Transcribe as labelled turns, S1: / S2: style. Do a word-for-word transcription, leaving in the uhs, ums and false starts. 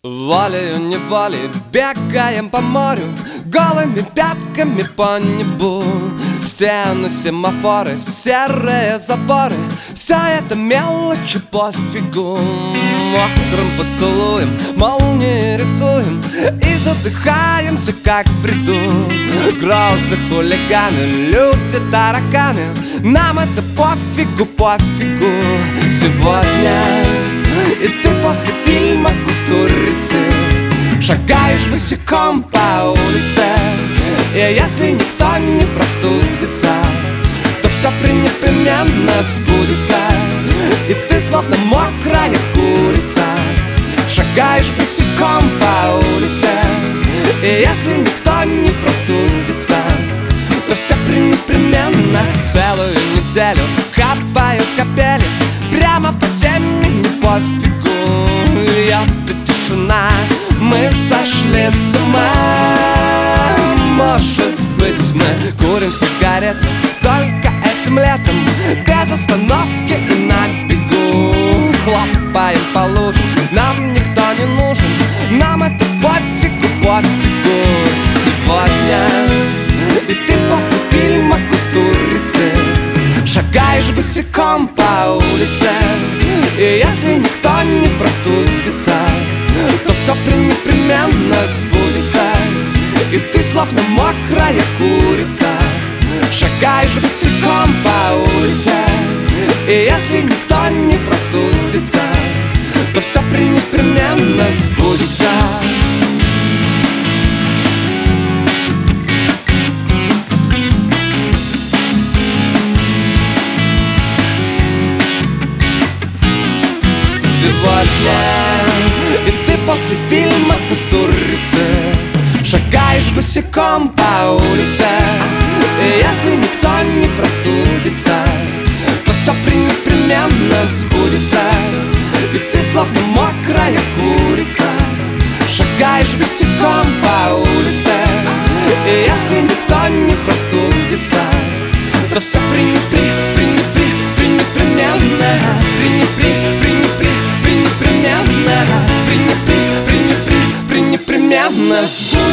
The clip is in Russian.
S1: Волею-неволей бегаем по морю, голыми пятками по небу. Стены, семафоры, серые заборы, все это мелочи пофигу. Мокрым поцелуем молнии рисуем и задыхаемся, как в бреду. Грозы, хулиганы, люди, тараканы, нам это пофигу, пофигу. Сегодня и ты после фильма «Кустурицы» шагаешь босиком по улице. И если никто не простудится, то все пренепременно сбудется. И ты словно мокрая курица шагаешь босиком по улице. И если никто не простудится, то все пренепременно. Целую неделю капают капели прямо по теме, не пофигу. Льет тишина, мы сошли с ума. Может быть, мы курим сигареты только этим летом, без остановки и на бегу. Хлопаем по лужам, нам никто не нужен, нам это пофигу, пофигу. Сегодня и ты после фильма «Кустурицы» шагаешь босиком по улице. И если никто не простудится, то все пренепременно сбудется. И ты словно мокрая курица шагаешь босиком по улице. И если никто не простудится, то все пренепременно сбудется. Сегодня и ты после фильма «Кустурицы» шагаешь босиком по улице. И если никто не простудится, то все пренепременно сбудется. И ты словно мокрая курица шагаешь босиком по улице. И если никто не простудится, то все пренепри, пренепри, пренепременно. Пренепри, пренепри, пренепременно. Пренепри, пренепри, пренепременно.